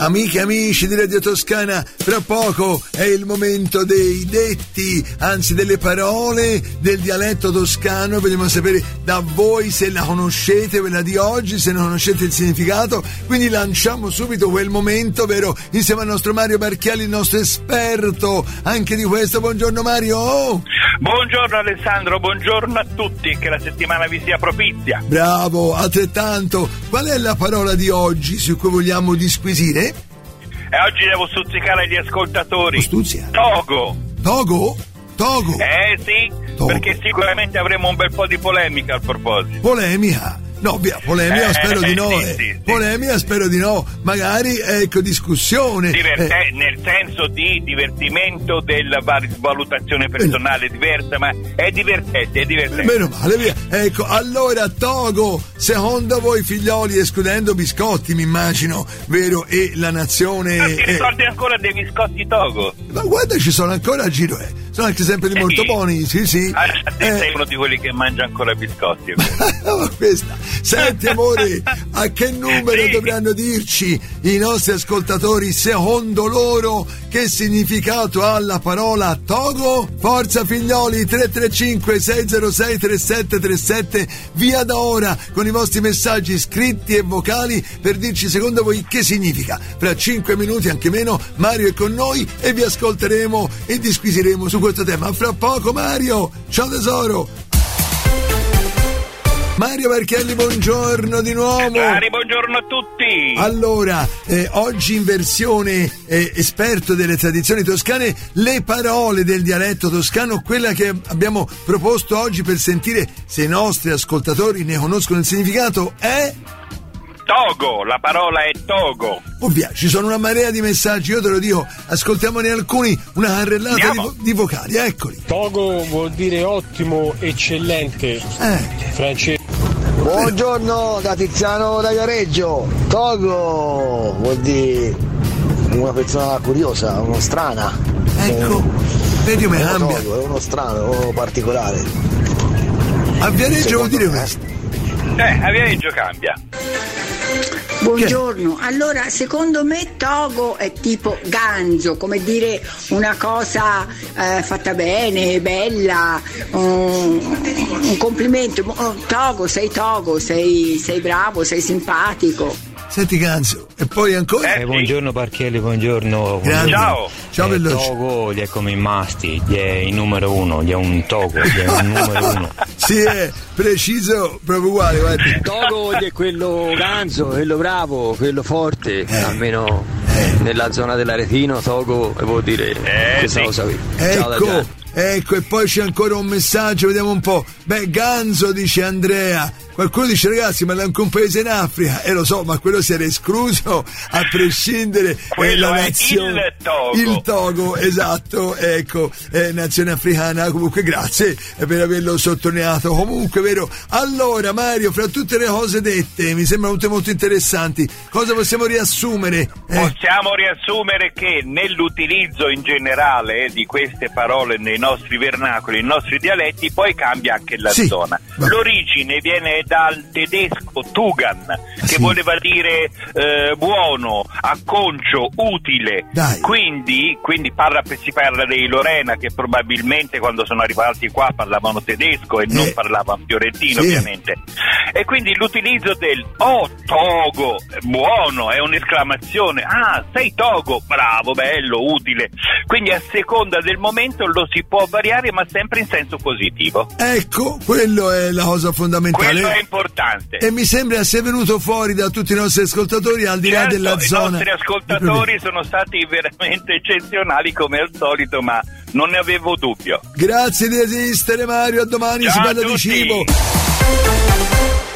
Amiche e amici di Radio Toscana, fra poco è il momento dei detti, anzi delle parole del dialetto toscano. Vogliamo sapere da voi se la conoscete, quella di oggi, se non conoscete il significato. Quindi lanciamo subito quel momento, vero? Insieme al nostro Mario Barchielli, il nostro esperto anche di questo. Buongiorno Mario! Buongiorno Alessandro, buongiorno a tutti, che la settimana vi sia propizia. Bravo, altrettanto. Qual è la parola di oggi su cui vogliamo disquisire? E oggi devo stuzzicare gli ascoltatori. Stuzia. Togo. Togo? Togo? Sì, Togo. Perché sicuramente avremo un bel po' di polemica al proposito. Polemica? No, via, polemica spero di no. Sì. Polemica spero di no. Magari, discussione. Nel senso di divertimento, della valutazione personale diversa, ma è divertente. Meno male, via. Ecco, allora Togo, secondo voi figlioli, escludendo biscotti, mi immagino, vero? E la nazione... Ma ti ricordi ancora dei biscotti Togo? Ma guarda, ci sono ancora a giro, Sono anche sempre di molto buoni, sì. Sei uno di quelli che mangia ancora biscotti. Questa. Senti amore, a che numero dovranno dirci i nostri ascoltatori secondo loro che significato ha la parola Togo? Forza figlioli, 335 606 3737, via da ora con i vostri messaggi scritti e vocali per dirci secondo voi che significa. Fra 5 minuti, anche meno, Mario è con noi e vi ascolteremo e disquisiremo su questo tema. Fra poco Mario, ciao tesoro. Mario Barchielli, buongiorno di nuovo. Buongiorno a tutti. Allora, oggi in versione esperto delle tradizioni toscane, le parole del dialetto toscano, quella che abbiamo proposto oggi per sentire se i nostri ascoltatori ne conoscono il significato è... Togo, la parola è Togo. Ovvia, ci sono una marea di messaggi, io te lo dico, ascoltiamone alcuni, una carrellata di vocali, eccoli. Togo vuol dire ottimo, eccellente. Francesco. Buongiorno da Tiziano da Viareggio. Togo vuol dire una persona curiosa, uno strana. Ecco, vedi come cambia. Togo è uno strano, uno particolare. A Viareggio vuol dire questo. A Viareggio cambia. Buongiorno, allora secondo me Togo è tipo ganzo, come dire una cosa fatta bene, bella, un complimento. Togo, sei bravo, sei simpatico. Senti Ganzo, e poi ancora? Buongiorno Barchielli, buongiorno. Ciao veloce. Togo gli è come i masti, gli è il numero uno, gli è un Togo, gli è un numero uno. Sì, è preciso, proprio uguale, guardi. Togo è quello ganzo, quello bravo, quello forte, almeno nella zona dell'Aretino, Togo vuol dire questa cosa qui. Ecco, e poi c'è ancora un messaggio, vediamo un po'. Ganzo, dice Andrea. Qualcuno dice ragazzi, ma è anche un paese in Africa, lo so, ma quello si era escluso a prescindere quello la è nazione. Il Togo, esatto, ecco, nazione africana. Comunque grazie per averlo sottolineato. Comunque, vero? Allora Mario, fra tutte le cose dette, mi sembrano tutte molto interessanti, cosa possiamo riassumere? Possiamo riassumere che nell'utilizzo in generale di queste parole nei nostri vernacoli, nei nostri dialetti, poi cambia anche la zona. L'origine viene dal tedesco Tugan, che voleva dire buono, acconcio, utile. Quindi si parla dei Lorena, che probabilmente quando sono arrivati qua parlavano tedesco e non parlavano fiorentino, ovviamente. E quindi l'utilizzo del Togo, buono, è un'esclamazione. Sei Togo, bravo, bello, utile. Quindi a seconda del momento lo si può variare, ma sempre in senso positivo. Ecco, quello è la cosa fondamentale. Quello è importante. E mi sembra sia venuto fuori da tutti i nostri ascoltatori, al di là della zona. I nostri ascoltatori sono stati veramente eccezionali come al solito, ma non ne avevo dubbio. Grazie di esistere Mario, a domani. Ciao, si parla di cibo.